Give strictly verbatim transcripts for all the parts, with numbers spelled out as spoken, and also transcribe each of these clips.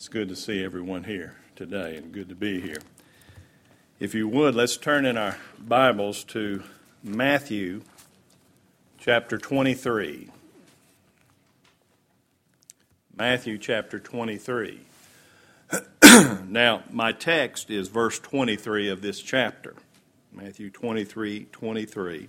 It's good to see everyone here today and good to be here. If you would, let's turn in our Bibles to Matthew chapter twenty-three. Matthew chapter twenty-three. Now, my text is verse twenty-three of this chapter. Matthew twenty-three, twenty-three.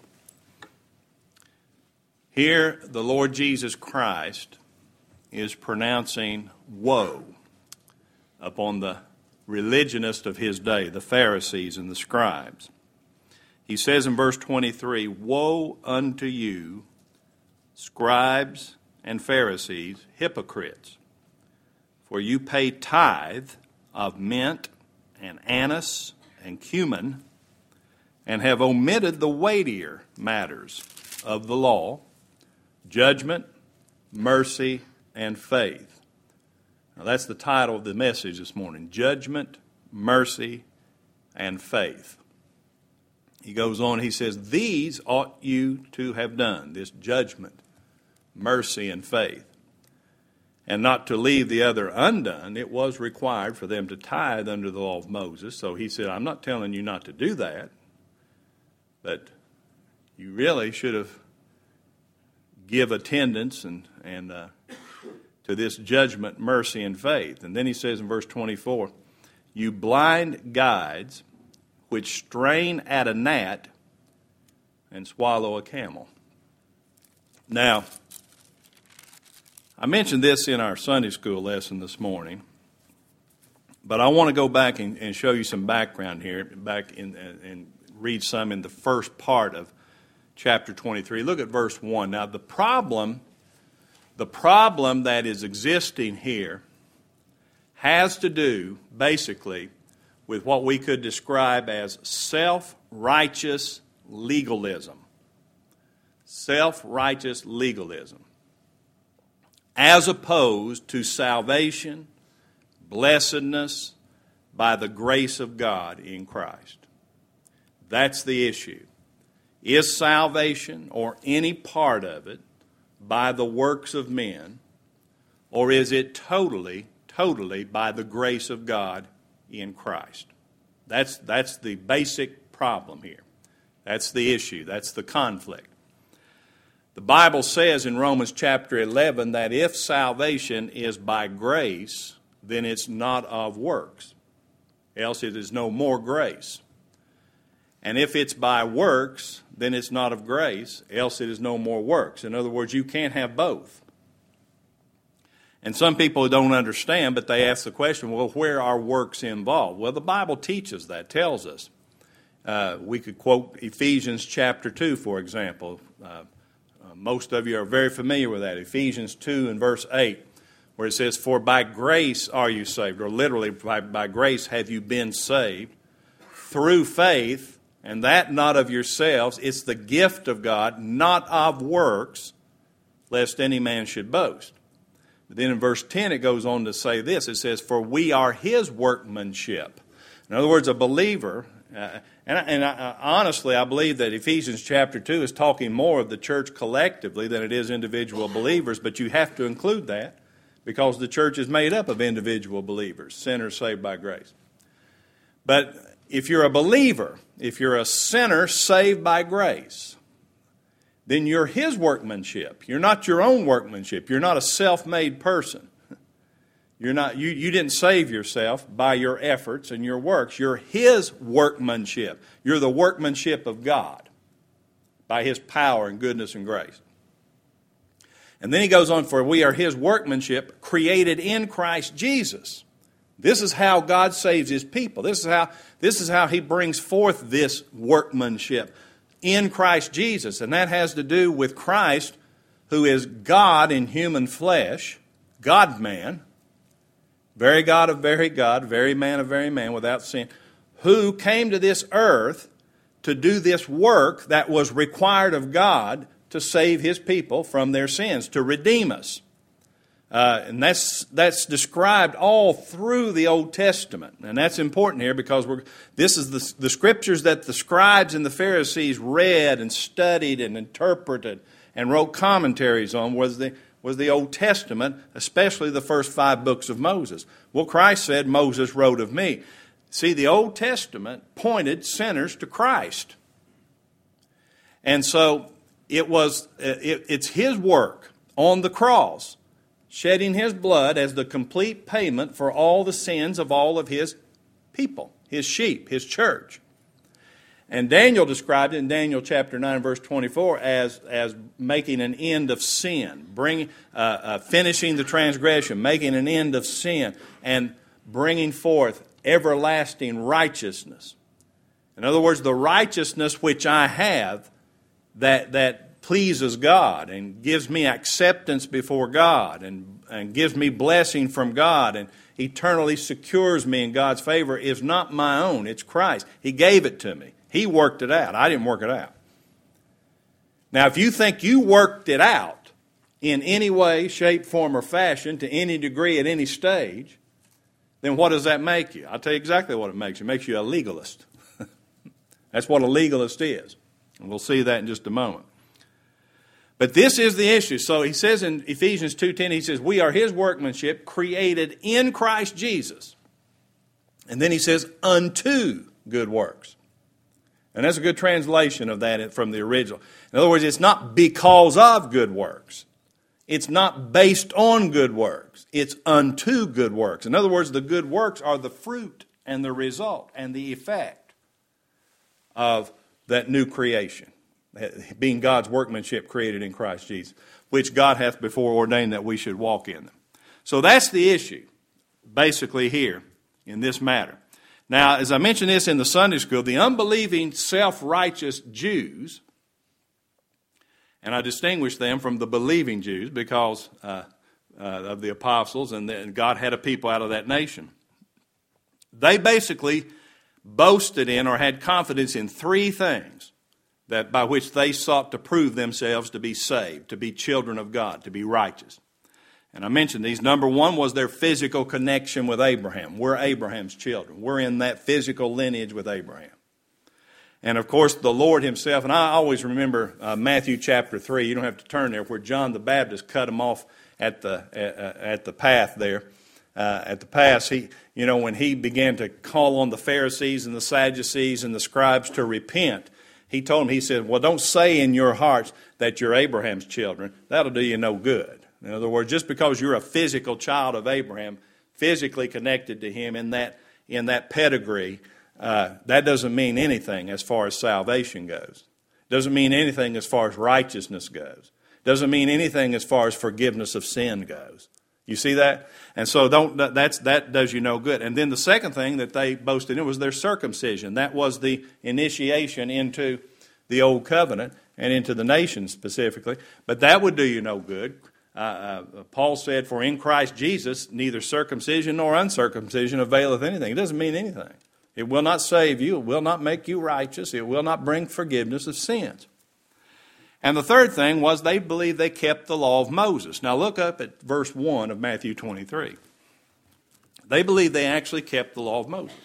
Here, the Lord Jesus Christ is pronouncing woe upon the religionists of his day, the Pharisees and the scribes. He says in verse twenty-three, "Woe unto you, scribes and Pharisees, hypocrites, for you pay tithe of mint and anise and cumin, and have omitted the weightier matters of the law, judgment, mercy, and faith." Now that's the title of the message this morning, Judgment, Mercy, and Faith. He goes on, he says, "These ought you to have done," this judgment, mercy, and faith, "and not to leave the other undone. It was required for them to tithe under the law of Moses." So he said, I'm not telling you not to do that, but you really should have give attendance and, and uh, to this judgment, mercy, and faith. And then he says in verse twenty-four, "You blind guides, which strain at a gnat and swallow a camel." Now, I mentioned this in our Sunday school lesson this morning, but I want to go back and, and show you some background here, back in, and read some in the first part of chapter twenty-three. Look at verse one. Now, the problem, the problem that is existing here has to do, basically, with what we could describe as self-righteous legalism. Self-righteous legalism. As opposed to salvation, blessedness by the grace of God in Christ. That's the issue. Is salvation, or any part of it, by the works of men, or is it totally, totally by the grace of God in Christ? That's, that's the basic problem here. That's the issue. That's the conflict. The Bible says in Romans chapter eleven that if salvation is by grace, then it's not of works, else it is no more grace. And if it's by works, then it's not of grace, else it is no more works. In other words, you can't have both. And some people don't understand, but they ask the question, well, where are works involved? Well, the Bible teaches that, tells us. Uh, we could quote Ephesians chapter two, for example. Uh, uh, most of you are very familiar with that. Ephesians two and verse eight, where it says, "For by grace are you saved," or literally, by, by grace have you been saved, through faith, and that not of yourselves. It's the gift of God, not of works, lest any man should boast. But then in verse ten it goes on to say this. It says, "For we are his workmanship." In other words, a believer, uh, and, and I, honestly I believe that Ephesians chapter two is talking more of the church collectively than it is individual believers, but you have to include that because the church is made up of individual believers, sinners saved by grace. But if you're a believer, if you're a sinner saved by grace, then you're his workmanship. You're not your own workmanship. You're not a self-made person. You're not, you, you didn't save yourself by your efforts and your works. You're his workmanship. You're the workmanship of God by his power and goodness and grace. And then he goes on, "For we are his workmanship, created in Christ Jesus." This is how God saves his people. This is how, this is how he brings forth this workmanship in Christ Jesus. And that has to do with Christ, who is God in human flesh, God-man, very God of very God, very man of very man, without sin, who came to this earth to do this work that was required of God to save his people from their sins, to redeem us. Uh, and that's that's described all through the Old Testament. And that's important here because we're, this is the, the scriptures that the scribes and the Pharisees read and studied and interpreted and wrote commentaries on was the, was the Old Testament, especially the first five books of Moses. Well, Christ said, Moses wrote of me. See, the Old Testament pointed sinners to Christ. And so it was, it, it's his work on the cross, shedding his blood as the complete payment for all the sins of all of his people, his sheep, his church. And Daniel described it in Daniel chapter nine, verse twenty-four, as, as making an end of sin, bring, uh, uh, finishing the transgression, making an end of sin, and bringing forth everlasting righteousness. In other words, the righteousness which I have that, that pleases God and gives me acceptance before God and, and gives me blessing from God and eternally secures me in God's favor is not my own. It's Christ. He gave it to me. He worked it out. I didn't work it out. Now, if you think you worked it out in any way, shape, form, or fashion, to any degree, at any stage, then what does that make you? I'll tell you exactly what it makes you. It makes you a legalist. That's what a legalist is. And we'll see that in just a moment. But this is the issue. So he says in Ephesians two ten, he says, we are his workmanship created in Christ Jesus. And then he says, unto good works. And that's a good translation of that from the original. In other words, it's not because of good works. It's not based on good works. It's unto good works. In other words, the good works are the fruit and the result and the effect of that new creation, being God's workmanship created in Christ Jesus, which God hath before ordained that we should walk in them. So that's the issue, basically here in this matter. Now, as I mentioned this in the Sunday school, the unbelieving, self-righteous Jews, and I distinguish them from the believing Jews because uh, uh, of the apostles, and, the, and God had a people out of that nation. They basically boasted in or had confidence in three things that by which they sought to prove themselves to be saved, to be children of God, to be righteous. And I mentioned these. Number one was their physical connection with Abraham. We're Abraham's children. We're in that physical lineage with Abraham. And of course, the Lord himself, and I always remember uh, Matthew chapter three, you don't have to turn there, where John the Baptist cut him off at the uh, at the path there. Uh, at the pass, he, you know, when he began to call on the Pharisees and the Sadducees and the scribes to repent, he told them, he said, well, don't say in your hearts that you're Abraham's children. That'll do you no good. In other words, just because you're a physical child of Abraham, physically connected to him in that in that pedigree, uh, that doesn't mean anything as far as salvation goes. Doesn't mean anything as far as righteousness goes. Doesn't mean anything as far as forgiveness of sin goes. You see that? And so don't that's that does you no good. And then the second thing that they boasted in was their circumcision. That was the initiation into the old covenant and into the nation specifically. But that would do you no good. Uh, uh, Paul said, for in Christ Jesus, neither circumcision nor uncircumcision availeth anything. It doesn't mean anything. It will not save you. It will not make you righteous. It will not bring forgiveness of sins. And the third thing was they believed they kept the law of Moses. Now look up at verse one of Matthew twenty-three. They believed they actually kept the law of Moses.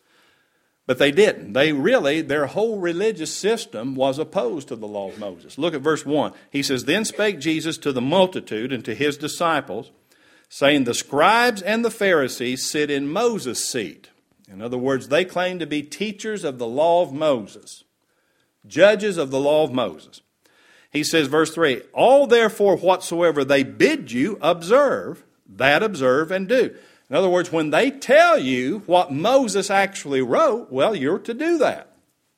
But they didn't. They really, their whole religious system was opposed to the law of Moses. Look at verse one. He says, then spake Jesus to the multitude and to his disciples, saying, the scribes and the Pharisees sit in Moses' seat. In other words, they claim to be teachers of the law of Moses, judges of the law of Moses. He says, verse three, all therefore whatsoever they bid you observe, that observe and do. In other words, when they tell you what Moses actually wrote, well, you're to do that.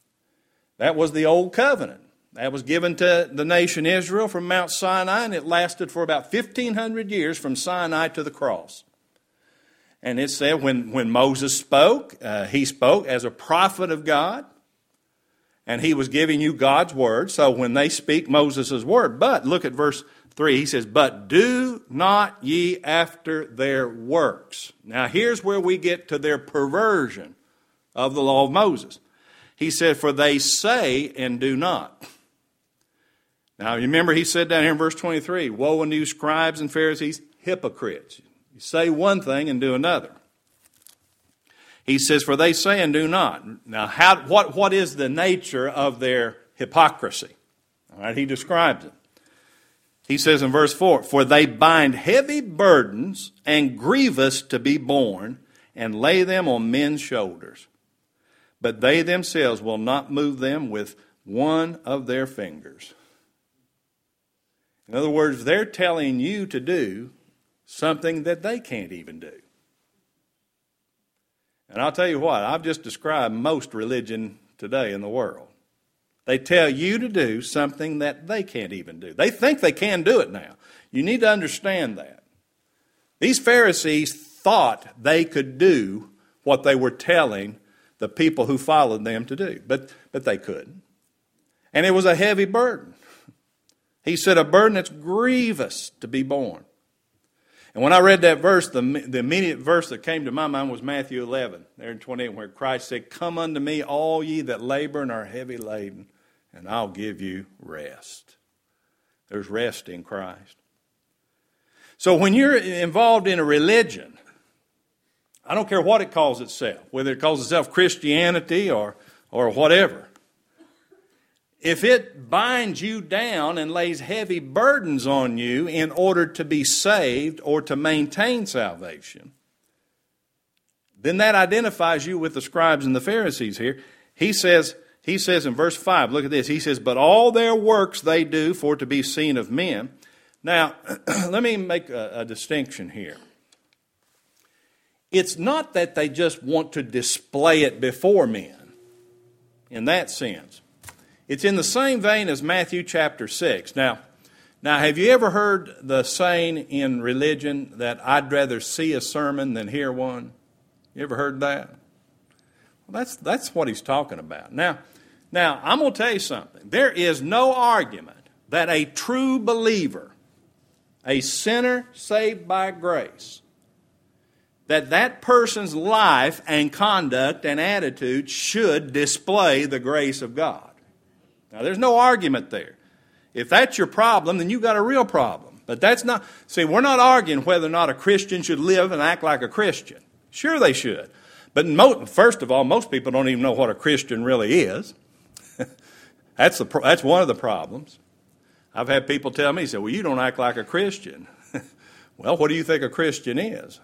That was the old covenant. That was given to the nation Israel from Mount Sinai, and it lasted for about fifteen hundred years from Sinai to the cross. And it said when, when Moses spoke, uh, he spoke as a prophet of God, and he was giving you God's word. So when they speak Moses' word, but look at verse three, he says, but do not ye after their works. Now here's where we get to their perversion of the law of Moses. He said, for they say and do not. Now remember he said down here in verse twenty-three, woe unto you scribes and Pharisees, hypocrites. You say one thing and do another. He says, for they say and do not. Now how, what, what is the nature of their hypocrisy? All right, he describes it. He says in verse four, for they bind heavy burdens and grievous to be borne, and lay them on men's shoulders. But they themselves will not move them with one of their fingers. In other words, they're telling you to do something that they can't even do. And I'll tell you what, I've just described most religion today in the world. They tell you to do something that they can't even do. They think they can do it now. You need to understand that. These Pharisees thought they could do what they were telling the people who followed them to do, but, but they couldn't. And it was a heavy burden. He said a burden that's grievous to be borne. And when I read that verse, the, the immediate verse that came to my mind was Matthew eleven, there in twenty-eight, where Christ said, come unto me, all ye that labor and are heavy laden, and I'll give you rest. There's rest in Christ. So when you're involved in a religion, I don't care what it calls itself, whether it calls itself Christianity or, or whatever. If it binds you down and lays heavy burdens on you in order to be saved or to maintain salvation, then that identifies you with the scribes and the Pharisees here. He says, he says in verse five, look at this. He says, but all their works they do for to be seen of men. Now, let me make a, a distinction here. It's not that they just want to display it before men in that sense. It's in the same vein as Matthew chapter six. Now, now, have you ever heard the saying in religion that I'd rather see a sermon than hear one? You ever heard that? Well, that's, that's what he's talking about. Now, now, I'm going to tell you something. There is no argument that a true believer, a sinner saved by grace, that that person's life and conduct and attitude should display the grace of God. Now, there's no argument there. If that's your problem, then you've got a real problem. But that's not, see, we're not arguing whether or not a Christian should live and act like a Christian. Sure they should. But mo- first of all, most people don't even know what a Christian really is. that's, the, that's one of the problems. I've had people tell me, say, well, you don't act like a Christian. Well, what do you think a Christian is?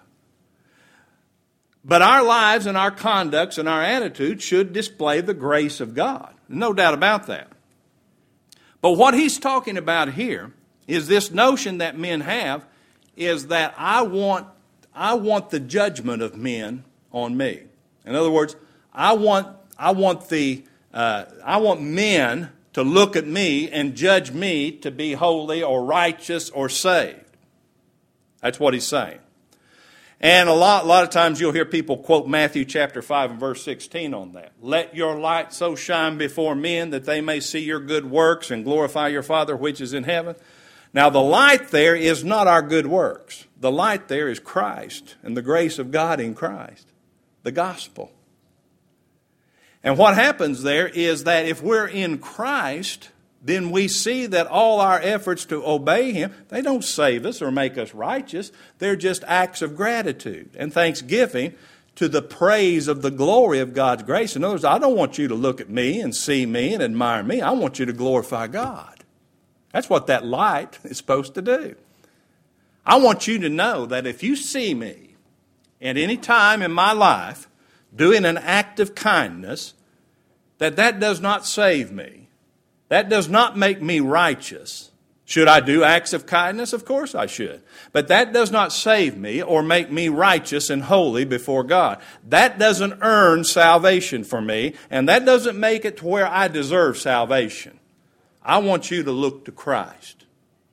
But our lives and our conducts and our attitudes should display the grace of God. No doubt about that. But what he's talking about here is this notion that men have is that I want, I want the judgment of men on me. In other words, I want, I want the, uh, I want men to look at me and judge me to be holy or righteous or saved. That's what he's saying. And a lot, a lot of times you'll hear people quote Matthew chapter five and verse sixteen on that. Let your light so shine before men that they may see your good works and glorify your Father which is in heaven. Now the light there is not our good works. The light there is Christ and the grace of God in Christ, the gospel. And what happens there is that if we're in Christ, then we see that all our efforts to obey Him, they don't save us or make us righteous. They're just acts of gratitude and thanksgiving to the praise of the glory of God's grace. In other words, I don't want you to look at me and see me and admire me. I want you to glorify God. That's what that light is supposed to do. I want you to know that if you see me at any time in my life doing an act of kindness, that that does not save me. That does not make me righteous. Should I do acts of kindness? Of course I should. But that does not save me or make me righteous and holy before God. That doesn't earn salvation for me, and that doesn't make it to where I deserve salvation. I want you to look to Christ.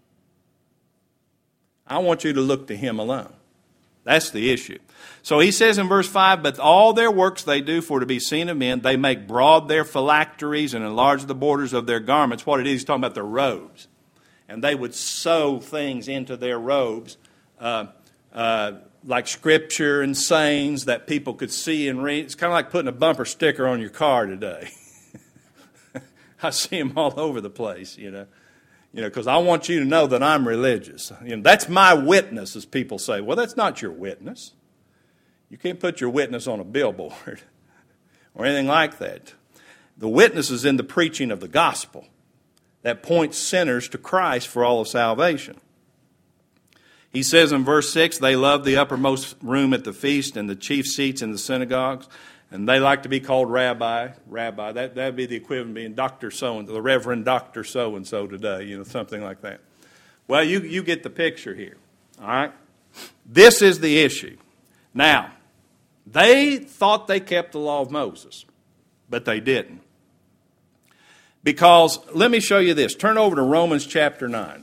I want you to look to Him alone. That's the issue. So he says in verse five, but all their works they do for to be seen of men. They make broad their phylacteries and enlarge the borders of their garments. What it is, he's talking about their robes. And they would sew things into their robes, uh, uh, like scripture and sayings that people could see and read. It's kind of like putting a bumper sticker on your car today. I see them all over the place, you know. You know, because I want you to know that I'm religious. You know, that's my witness, as people say. Well, that's not your witness. You can't put your witness on a billboard or anything like that. The witness is in the preaching of the gospel. that points sinners to Christ for all of salvation. He says in verse six, they love the uppermost room at the feast and the chief seats in the synagogues, and they like to be called rabbi. Rabbi, that would be the equivalent of being Doctor So-and-so, the Reverend Doctor So-and-so today, you know, something like that. Well, you, you get the picture here, all right? This is the issue. Now, they thought they kept the law of Moses, but they didn't. Because, let me show you this. Turn over to Romans chapter nine.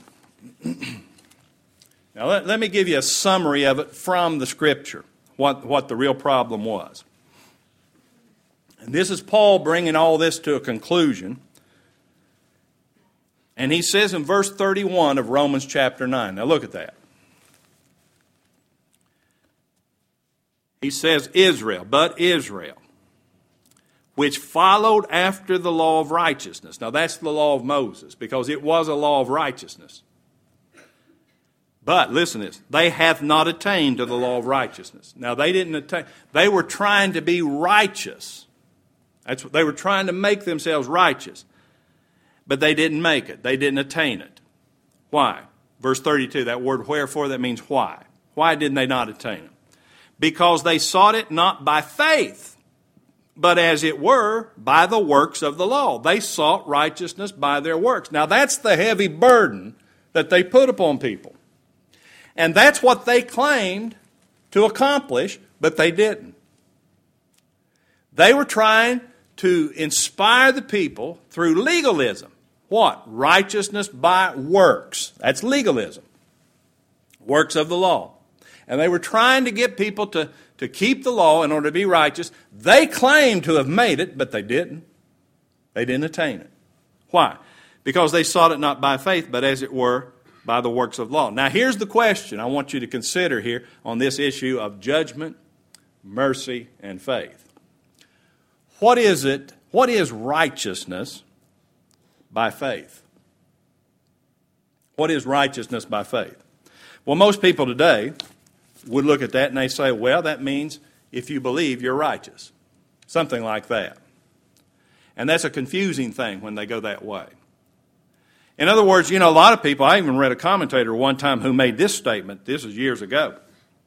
Now, let, let me give you a summary of it from the Scripture, what, what the real problem was. And this is Paul bringing all this to a conclusion. And he says in verse thirty-one of Romans chapter nine, now look at that. He says, Israel, but Israel, which followed after the law of righteousness. Now that's the law of Moses, because it was a law of righteousness. But, listen to this, they hath not attained to the law of righteousness. Now, they didn't attain, they were trying to be righteous. That's what, they were trying to make themselves righteous. But they didn't make it. They didn't attain it. Why? Verse thirty-two, that word wherefore, that means why. Why didn't they not attain it? Because they sought it not by faith, but as it were, by the works of the law. They sought righteousness by their works. Now, that's the heavy burden that they put upon people. And that's what they claimed to accomplish, but they didn't. They were trying to inspire the people through legalism. What? Righteousness by works. That's legalism. Works of the law. And they were trying to get people to, to keep the law in order to be righteous. They claimed to have made it, but they didn't. They didn't attain it. Why? Because they sought it not by faith, but as it were, by the works of law. Now, here's the question I want you to consider here on this issue of judgment, mercy, and faith. What is it? What is righteousness by faith? What is righteousness by faith? Well, most people today would look at that and they say, well, that means if you believe, you're righteous. Something like that. And that's a confusing thing when they go that way. In other words, you know, a lot of people, I even read a commentator one time who made this statement, this is years ago.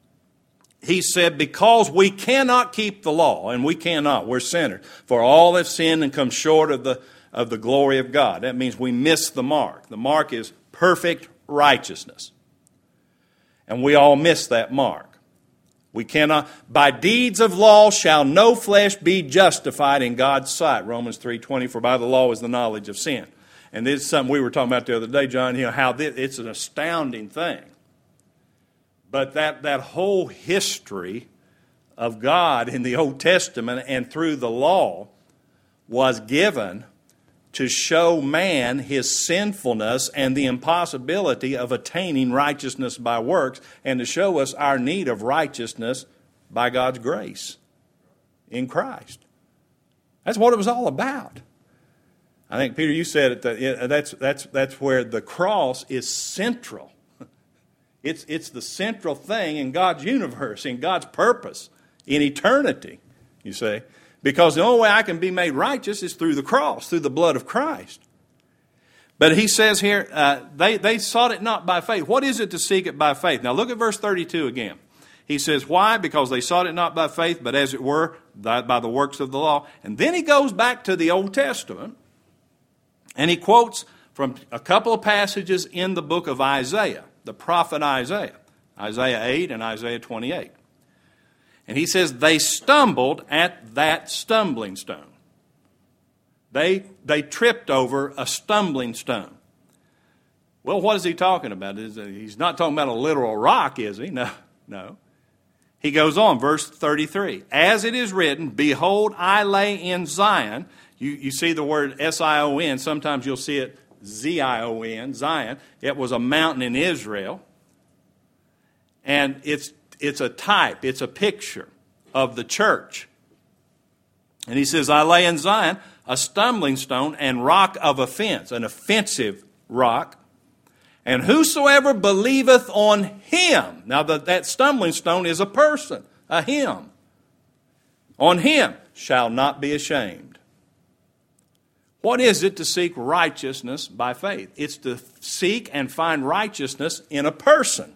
He said, because we cannot keep the law, and we cannot, we're sinners, for all have sinned and come short of the, of the glory of God. That means we miss the mark. The mark is perfect righteousness. And we all miss that mark. We cannot, by deeds of law shall no flesh be justified in God's sight. Romans three twenty, for by the law is the knowledge of sin. And this is something we were talking about the other day, John, you know, how this, it's an astounding thing. But that, that whole history of God in the Old Testament and through the law was given to show man his sinfulness and the impossibility of attaining righteousness by works, and to show us our need of righteousness by God's grace in Christ. That's what it was all about. I think, Peter, you said it, that that's, that's, that's where the cross is central. It's, it's the central thing in God's universe, in God's purpose, in eternity, you see. Because the only way I can be made righteous is through the cross, through the blood of Christ. But he says here, uh, they, they sought it not by faith. What is it to seek it by faith? Now look at verse thirty-two again. He says, why? Because they sought it not by faith, but as it were, by the works of the law. And then he goes back to the Old Testament, and he quotes from a couple of passages in the book of Isaiah, the prophet Isaiah, Isaiah eight and Isaiah twenty-eight. And he says, they stumbled at that stumbling stone. They, they tripped over a stumbling stone. Well, what is he talking about? He's not talking about a literal rock, is he? No, no. He goes on, verse thirty-three. As it is written, behold, I lay in Zion. You, you see the word S I O N. Sometimes you'll see it Z I O N, Zion. It was a mountain in Israel. And it's it's a type, it's a picture of the church. And he says, I lay in Zion a stumbling stone and rock of offense, an offensive rock. And whosoever believeth on him, now that, that stumbling stone is a person, a him, on him shall not be ashamed. What is it to seek righteousness by faith? It's to seek and find righteousness in a person.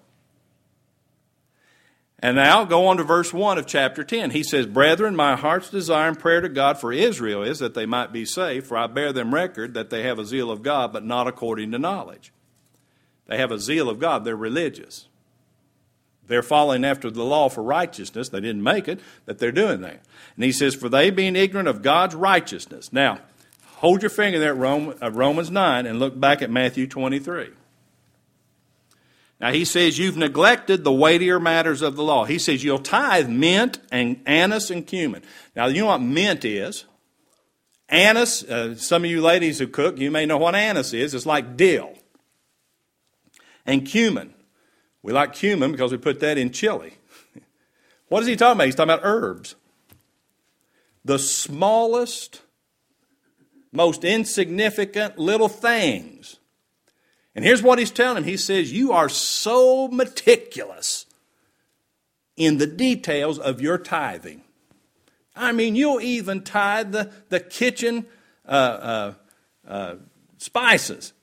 And now go on to verse one of chapter ten. He says, Brethren, my heart's desire and prayer to God for Israel is that they might be saved, for I bear them record that they have a zeal of God, but not according to knowledge. They have a zeal of God. They're religious. They're following after the law for righteousness. They didn't make it, but they're doing that. And he says, for they being ignorant of God's righteousness. Now, hold your finger there at Romans nine and look back at Matthew twenty-three. Now, he says you've neglected the weightier matters of the law. He says you'll tithe mint and anise and cumin. Now, you know what mint is? Anise, uh, some of you ladies who cook, you may know what anise is. It's like dill. And cumin. We like cumin because we put that in chili. What is he talking about? He's talking about herbs. The smallest, most insignificant little things. And here's what he's telling him. He says, you are so meticulous in the details of your tithing. I mean, you'll even tithe the, the kitchen uh, uh, uh, spices.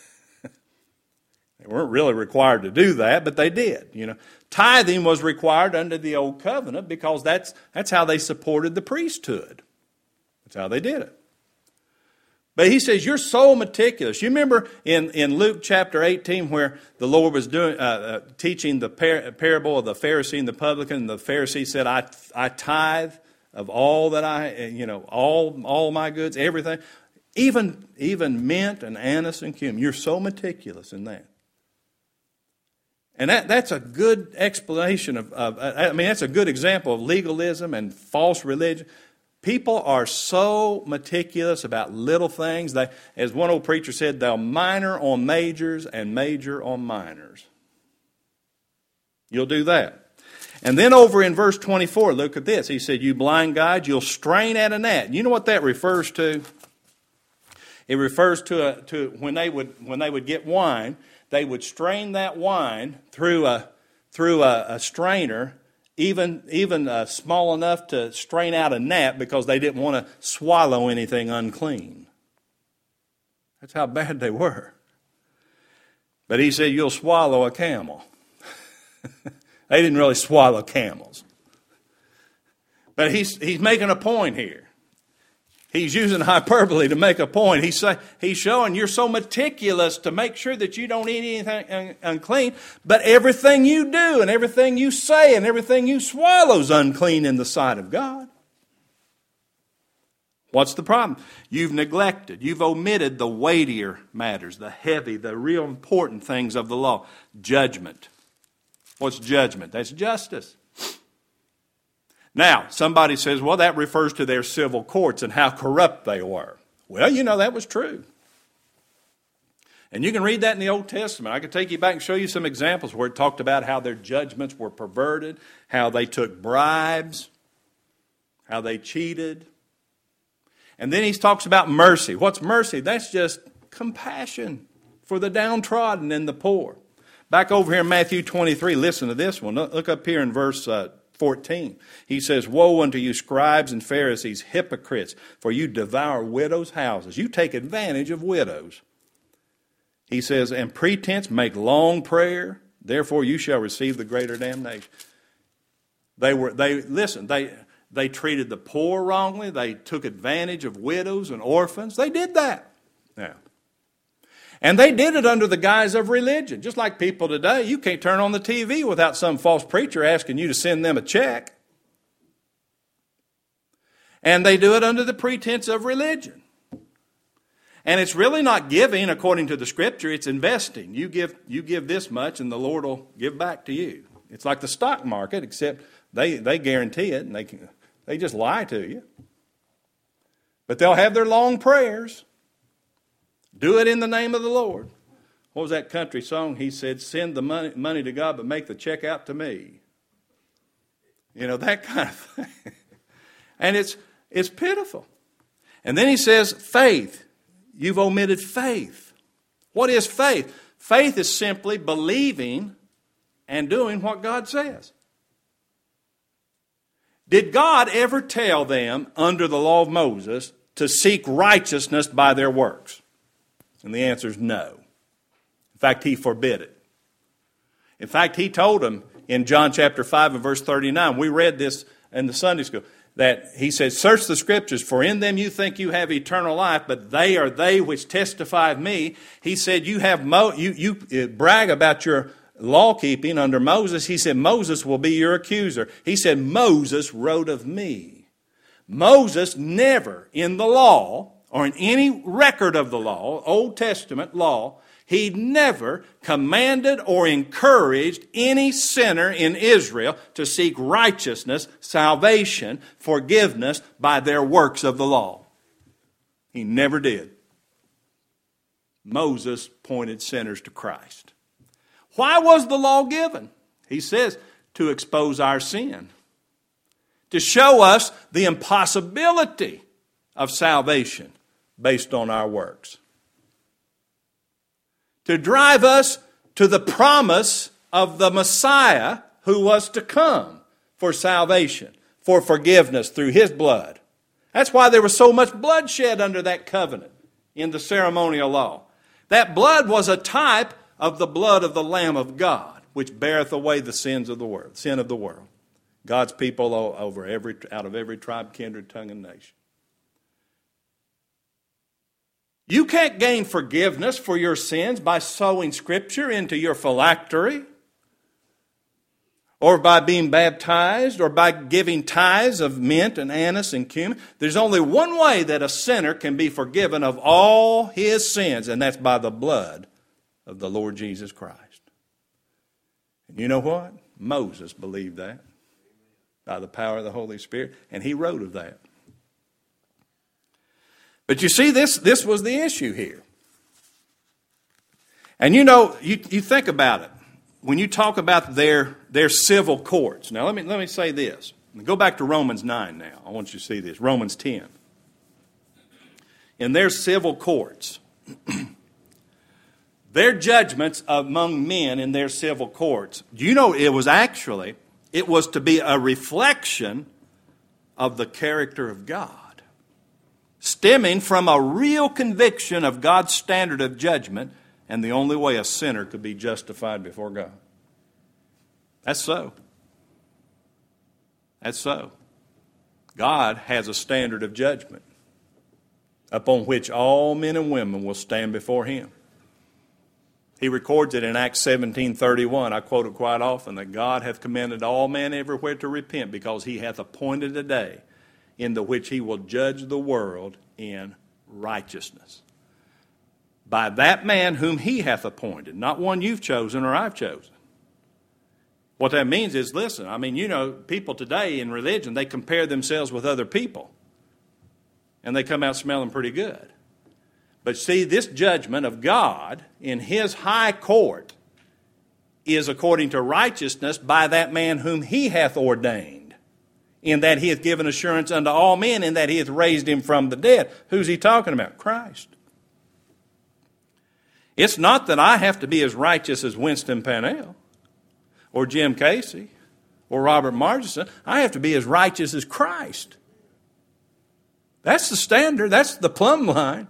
They weren't really required to do that, but they did. You know, tithing was required under the old covenant because that's that's how they supported the priesthood. That's how they did it. But he says, you're so meticulous. You remember in, in Luke chapter eighteen where the Lord was doing uh, uh, teaching the par- parable of the Pharisee and the publican, and the Pharisee said, I I tithe of all that I, you know, all all my goods, everything. Even, even mint and anise and cumin. You're so meticulous in that. And that, that's a good explanation of, of, I mean, that's a good example of legalism and false religion. People are so meticulous about little things. They, as one old preacher said, they'll minor on majors and major on minors. You'll do that. And then over in verse twenty-four, look at this. He said, you blind guides, you'll strain at a gnat. You know what that refers to? It refers to, a, to when they would when they would get wine, they would strain that wine through a through a, a strainer, even even uh, small enough to strain out a gnat because they didn't want to swallow anything unclean. That's how bad they were. But he said, you'll swallow a camel. They didn't really swallow camels. But he's he's making a point here. He's using hyperbole to make a point. He's, say, he's showing you're so meticulous to make sure that you don't eat anything un- unclean, but everything you do and everything you say and everything you swallow is unclean in the sight of God. What's the problem? You've neglected, you've omitted the weightier matters, the heavy, the real important things of the law. Judgment. What's judgment? That's justice. Now, somebody says, well, that refers to their civil courts and how corrupt they were. Well, you know, that was true. And you can read that in the Old Testament. I could take you back and show you some examples where it talked about how their judgments were perverted, how they took bribes, how they cheated. And then he talks about mercy. What's mercy? That's just compassion for the downtrodden and the poor. Back over here in Matthew twenty-three, listen to this one. Look up here in verse uh, fourteen. He says, woe unto you, scribes and Pharisees, hypocrites, for you devour widows' houses. You take advantage of widows. He says, and pretense make long prayer, therefore you shall receive the greater damnation. They were, they, listen, they, they treated the poor wrongly. They took advantage of widows and orphans. They did that. Now, and they did it under the guise of religion. Just like people today, you can't turn on the T V without some false preacher asking you to send them a check. And they do it under the pretense of religion. And it's really not giving according to the Scripture, it's investing. You give, you give this much and the Lord will give back to you. It's like the stock market, except they, they guarantee it and they, can, they just lie to you. But they'll have their long prayers. Do it in the name of the Lord. What was that country song? He said, send the money, money to God, but make the check out to me. You know, that kind of thing. And it's, it's pitiful. And then he says, faith. You've omitted faith. What is faith? Faith is simply believing and doing what God says. Did God ever tell them under the law of Moses, to seek righteousness by their works? And the answer is no. In fact, he forbid it. In fact, he told them in John chapter five and verse thirty-nine, we read this in the Sunday school, that he said, search the scriptures, for in them you think you have eternal life, but they are they which testify of me. He said, you have Mo- you, you brag about your law keeping under Moses. He said, Moses will be your accuser. He said, Moses wrote of me. Moses never in the law or in any record of the law, Old Testament law, he never commanded or encouraged any sinner in Israel to seek righteousness, salvation, forgiveness by their works of the law. He never did. Moses pointed sinners to Christ. Why was the law given? He says, to expose our sin, to show us the impossibility of salvation based on our works, to drive us to the promise of the Messiah who was to come for salvation, for forgiveness through his blood. That's why there was so much bloodshed under that covenant in the ceremonial law. That blood was a type of the blood of the Lamb of God, which beareth away the sins of the world, sin of the world. God's people over every, out of every tribe, kindred, tongue, and nation. You can't gain forgiveness for your sins by sowing Scripture into your phylactery, or by being baptized, or by giving tithes of mint and anise and cumin. There's only one way that a sinner can be forgiven of all his sins, and that's by the blood of the Lord Jesus Christ. And you know what? Moses believed that by the power of the Holy Spirit, and he wrote of that. But you see, this, this was the issue here. And you know, you, you think about it. When you talk about their, their civil courts. Now, let me, let me say this. Go back to Romans nine now. I want you to see this. Romans ten. In their civil courts, their judgments among men in their civil courts, do you know it was actually, it was to be a reflection of the character of God, stemming from a real conviction of God's standard of judgment and the only way a sinner could be justified before God. That's so. That's so. God has a standard of judgment upon which all men and women will stand before Him. He records it in Acts seventeen thirty-one. I quote it quite often, that God hath commanded all men everywhere to repent, because He hath appointed a day in the which He will judge the world in righteousness. By that man whom He hath appointed, not one you've chosen or I've chosen. What that means is, listen, I mean, you know, people today in religion, they compare themselves with other people. And they come out smelling pretty good. But see, this judgment of God in His high court is according to righteousness by that man whom He hath ordained, in that He hath given assurance unto all men, in that He hath raised Him from the dead. Who's He talking about? Christ. It's not that I have to be as righteous as Winston Pannell or Jim Casey or Robert Margeson. I have to be as righteous as Christ. That's the standard. That's the plumb line.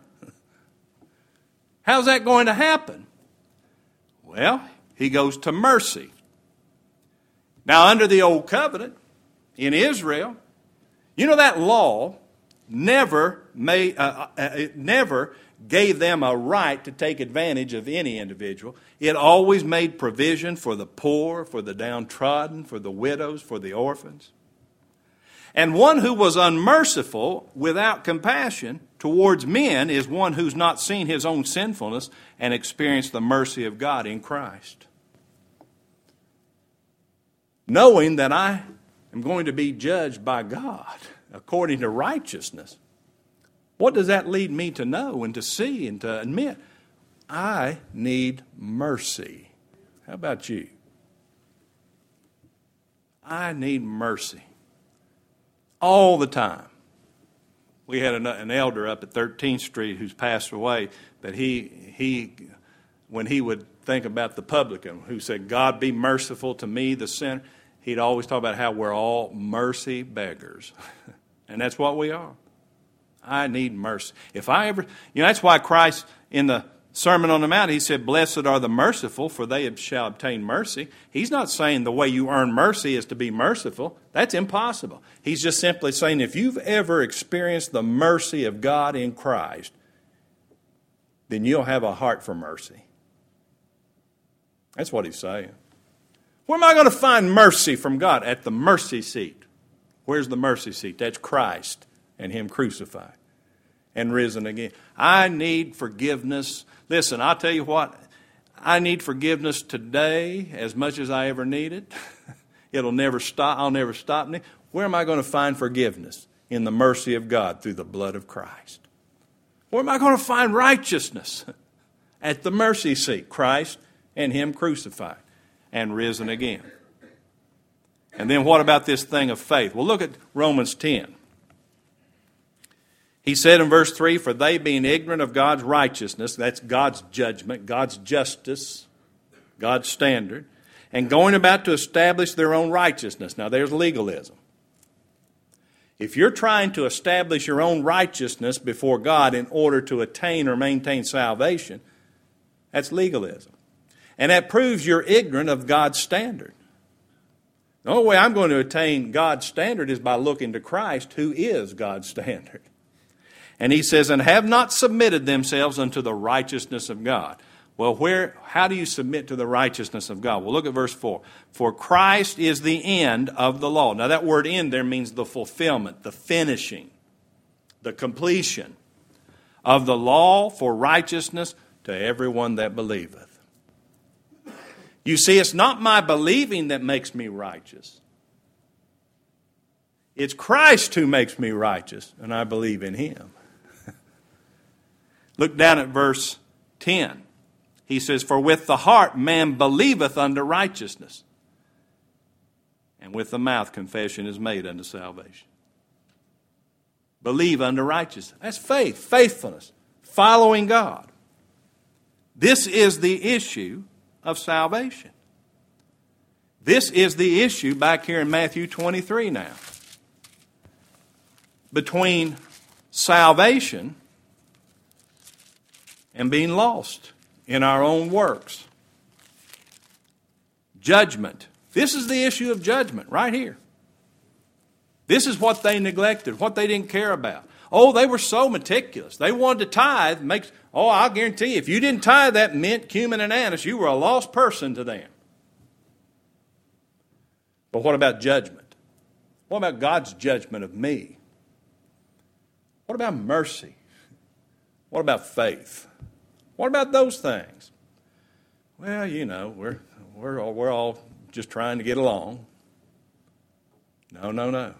How's that going to happen? Well, He goes to mercy. Now, under the Old Covenant in Israel, you know that law never made, uh, uh, it never gave them a right to take advantage of any individual. It always made provision for the poor, for the downtrodden, for the widows, for the orphans. And one who was unmerciful, without compassion towards men, is one who's not seen his own sinfulness and experienced the mercy of God in Christ. Knowing that I am going to be judged by God according to righteousness, what does that lead me to know and to see and to admit? I need mercy. How about you? I need mercy. All the time. We had an, an elder up at thirteenth Street who's passed away, that he, he, when he would think about the publican who said, God be merciful to me, the sinner, he'd always talk about how we're all mercy beggars. And that's what we are. I need mercy. If I ever, you know, that's why Christ in the Sermon on the Mount, he said, blessed are the merciful, for they shall obtain mercy. He's not saying the way you earn mercy is to be merciful. That's impossible. He's just simply saying if you've ever experienced the mercy of God in Christ, then you'll have a heart for mercy. That's what he's saying. Where am I going to find mercy from God? At the mercy seat. Where's the mercy seat? That's Christ and him crucified and risen again. I need forgiveness. Listen, I'll tell you what, I need forgiveness today as much as I ever need it. It'll never stop. I'll never stop. Where am I going to find forgiveness? In the mercy of God through the blood of Christ. Where am I going to find righteousness? At the mercy seat, Christ and him crucified and risen again. And then what about this thing of faith? Well, look at Romans ten. He said in verse three, for they being ignorant of God's righteousness, that's God's judgment, God's justice, God's standard, and going about to establish their own righteousness. Now there's legalism. If you're trying to establish your own righteousness before God in order to attain or maintain salvation, that's legalism. And that proves you're ignorant of God's standard. The only way I'm going to attain God's standard is by looking to Christ, who is God's standard. And he says, and have not submitted themselves unto the righteousness of God. Well, where? How do you submit to the righteousness of God? Well, look at verse four. For Christ is the end of the law. Now that word end there means the fulfillment, the finishing, the completion of the law for righteousness to everyone that believeth. You see, it's not my believing that makes me righteous. It's Christ who makes me righteous, and I believe in him. Look down at verse ten. He says, for with the heart man believeth unto righteousness, and with the mouth confession is made unto salvation. Believe unto righteousness. That's faith, faithfulness, following God. This is the issue of salvation. This is the issue back here in Matthew twenty-three now. Between salvation and being lost in our own works. Judgment. This is the issue of judgment right here. This is what they neglected, what they didn't care about. Oh, they were so meticulous. They wanted to tithe. Makes, oh, I'll guarantee you, if you didn't tithe that mint, cumin, and anise, you were a lost person to them. But what about judgment? What about God's judgment of me? What about mercy? What about faith? What about those things? Well, you know, we're we're all, we're all just trying to get along. No, no, no.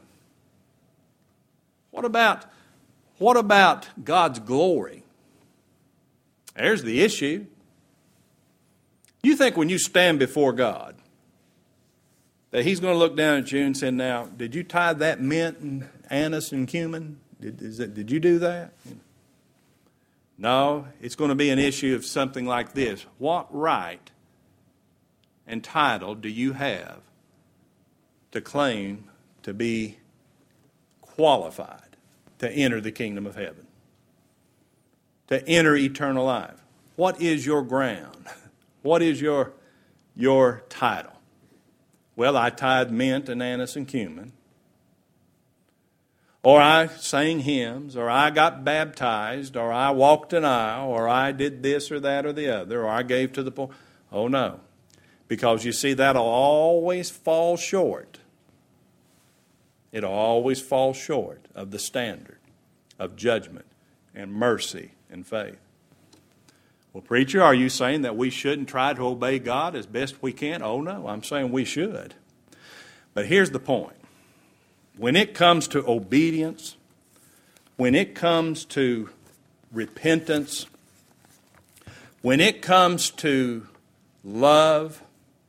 What about what about God's glory? There's the issue. You think when you stand before God that he's going to look down at you and say, now, did you tithe that mint and anise and cumin? Did, is that, did you do that? No, it's going to be an issue of something like this. What right and title do you have to claim to be qualified to enter the kingdom of heaven? To enter eternal life? What is your ground? What is your, your title? Well, I tithe mint and anise and cumin. Or I sang hymns, or I got baptized, or I walked an aisle, or I did this or that or the other, or I gave to the poor. Oh, no. Because you see, that'll always fall short. It'll always fall short of the standard of judgment and mercy and faith. Well, preacher, are you saying that we shouldn't try to obey God as best we can? Oh, no, I'm saying we should. But here's the point. When it comes to obedience, when it comes to repentance, when it comes to love,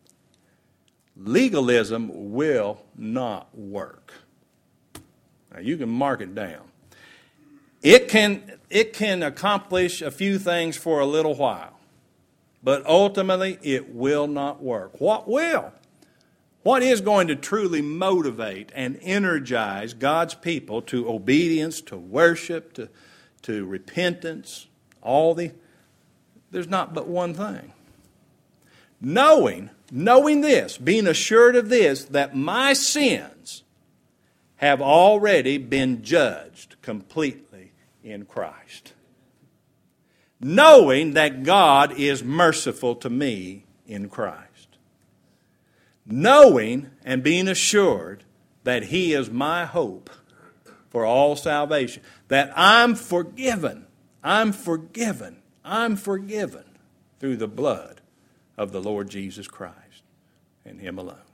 legalism will not work. Now, you can mark it down. It can, it can accomplish a few things for a little while, but ultimately it will not work. What will? What is going to truly motivate and energize God's people to obedience, to worship, to, to repentance, all the, there's not but one thing. Knowing, knowing this, being assured of this, that my sins have already been judged completely in Christ. Knowing that God is merciful to me in Christ. Knowing and being assured that He is my hope for all salvation. That I'm forgiven. I'm forgiven. I'm forgiven through the blood of the Lord Jesus Christ and Him alone.